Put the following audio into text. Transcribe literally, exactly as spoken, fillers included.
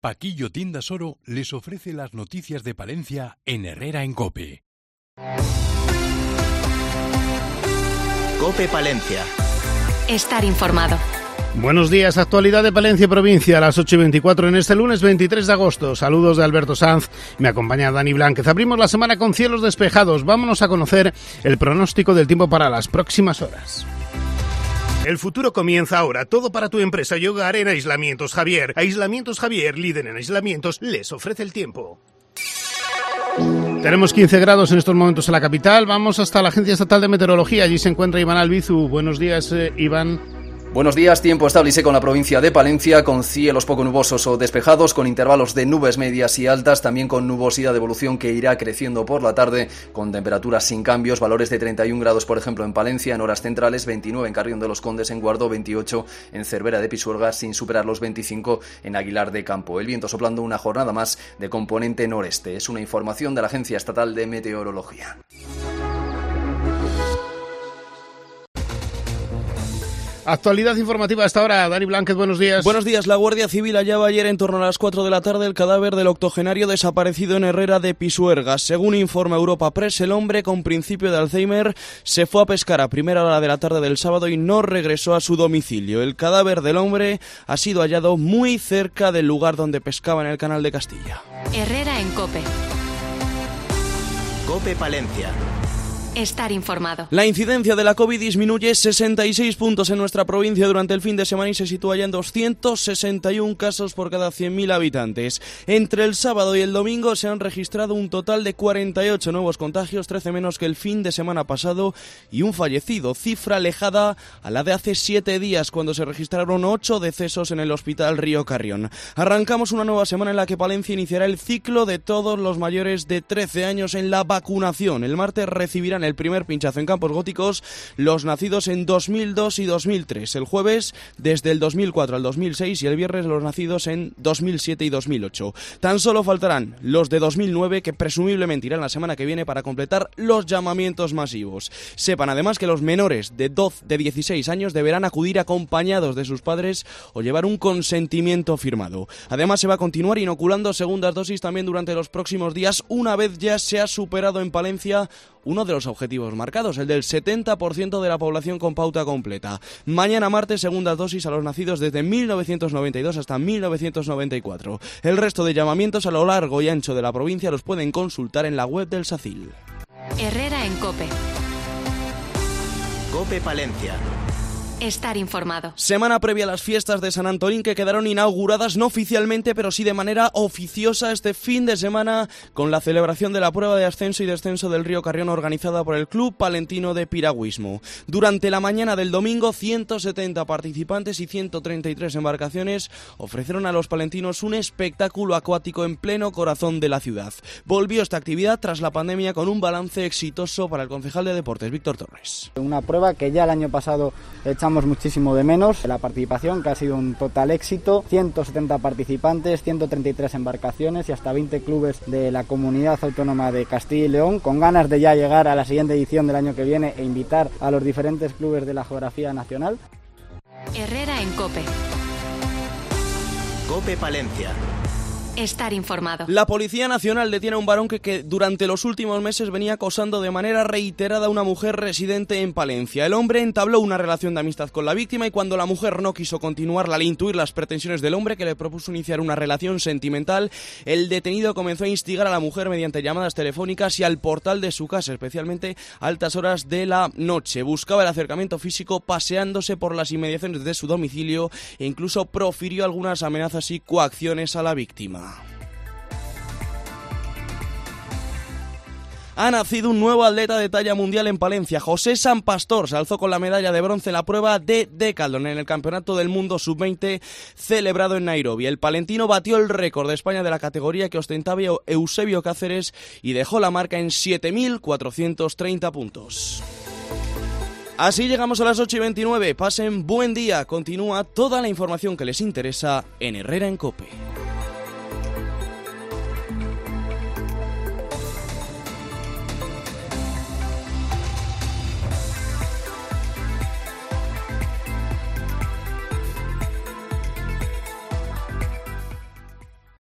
Paquillo Tiendas Oro les ofrece las noticias de Palencia en Herrera en COPE. COPE Palencia. Estar informado. Buenos días, actualidad de Palencia Provincia a las ocho y veinticuatro en este lunes veintitrés de agosto. Saludos de Alberto Sanz, me acompaña Dani Blánquez. Abrimos la semana con cielos despejados. Vámonos a conocer el pronóstico del tiempo para las próximas horas. El futuro comienza ahora. Todo para tu empresa y hogar en Aislamientos Javier. Aislamientos Javier, líder en aislamientos, les ofrece el tiempo. Tenemos quince grados en estos momentos en la capital. Vamos hasta la Agencia Estatal de Meteorología. Allí se encuentra Iván Albizu. Buenos días, eh, Iván. Buenos días, tiempo estable y seco en la provincia de Palencia, con cielos poco nubosos o despejados, con intervalos de nubes medias y altas, también con nubosidad de evolución que irá creciendo por la tarde, con temperaturas sin cambios, valores de treinta y un grados, por ejemplo, en Palencia, en horas centrales, veintinueve en Carrión de los Condes, en Guardo, veintiocho en Cervera de Pisuerga, sin superar los veinticinco en Aguilar de Campo. El viento soplando una jornada más de componente noreste. Es una información de la Agencia Estatal de Meteorología. Actualidad informativa hasta ahora. Dani Blánquez, buenos días. Buenos días. La Guardia Civil hallaba ayer en torno a las cuatro de la tarde el cadáver del octogenario desaparecido en Herrera de Pisuerga. Según informa Europa Press, el hombre con principio de Alzheimer se fue a pescar a primera hora de la tarde del sábado y no regresó a su domicilio. El cadáver del hombre ha sido hallado muy cerca del lugar donde pescaba en el Canal de Castilla. Herrera en COPE. COPE Palencia. Estar informado. La incidencia de la COVID disminuye sesenta y seis puntos en nuestra provincia durante el fin de semana y se sitúa ya en doscientos sesenta y uno casos por cada cien mil habitantes. Entre el sábado y el domingo se han registrado un total de cuarenta y ocho nuevos contagios, trece menos que el fin de semana pasado y un fallecido, cifra alejada a la de hace siete días cuando se registraron ocho decesos en el Hospital Río Carrión. Arrancamos una nueva semana en la que Palencia iniciará el ciclo de todos los mayores de trece años en la vacunación. El martes recibirán el primer pinchazo en Campos Góticos los nacidos en dos mil dos y dos mil tres, el jueves desde el dos mil cuatro al dos mil seis y el viernes los nacidos en dos mil siete y dos mil ocho. Tan solo faltarán los de dos mil nueve, que presumiblemente irán la semana que viene para completar los llamamientos masivos. Sepan además que los menores de doce, de dieciséis años deberán acudir acompañados de sus padres o llevar un consentimiento firmado. Además se va a continuar inoculando segundas dosis también durante los próximos días, una vez ya se ha superado en Palencia uno de los objetivos marcados, el del setenta por ciento de la población con pauta completa. Mañana martes, segundas dosis a los nacidos desde mil novecientos noventa y dos hasta mil novecientos noventa y cuatro. El resto de llamamientos a lo largo y ancho de la provincia los pueden consultar en la web del SACIL. Herrera en COPE. COPE Palencia. Estar informado. Semana previa a las fiestas de San Antonín, que quedaron inauguradas no oficialmente, pero sí de manera oficiosa este fin de semana con la celebración de la prueba de ascenso y descenso del Río Carrión organizada por el Club Palentino de Piragüismo. Durante la mañana del domingo, ciento setenta participantes y ciento treinta y tres embarcaciones ofrecieron a los palentinos un espectáculo acuático en pleno corazón de la ciudad. Volvió esta actividad tras la pandemia con un balance exitoso para el concejal de Deportes, Víctor Torres. Una prueba que ya el año pasado echamos muchísimo de menos, la participación que ha sido un total éxito, ciento setenta participantes, ciento treinta y tres embarcaciones y hasta veinte clubes de la Comunidad Autónoma de Castilla y León, con ganas de ya llegar a la siguiente edición del año que viene e invitar a los diferentes clubes de la geografía nacional. Herrera en COPE. COPE Palencia. Estar informado. La Policía Nacional detiene a un varón que, que durante los últimos meses venía acosando de manera reiterada a una mujer residente en Palencia. El hombre entabló una relación de amistad con la víctima y cuando la mujer no quiso continuarla al intuir las pretensiones del hombre, que le propuso iniciar una relación sentimental, el detenido comenzó a instigar a la mujer mediante llamadas telefónicas y al portal de su casa, especialmente a altas horas de la noche. Buscaba el acercamiento físico paseándose por las inmediaciones de su domicilio e incluso profirió algunas amenazas y coacciones a la víctima. Ha nacido un nuevo atleta de talla mundial en Palencia. José San Pastor se alzó con la medalla de bronce en la prueba de Decathlon en el Campeonato del Mundo sub veinte celebrado en Nairobi. El palentino batió el récord de España de la categoría que ostentaba Eusebio Cáceres y dejó la marca en siete mil cuatrocientos treinta puntos. Así llegamos a las ocho y veintinueve. Pasen buen día. Continúa toda la información que les interesa en Herrera en COPE.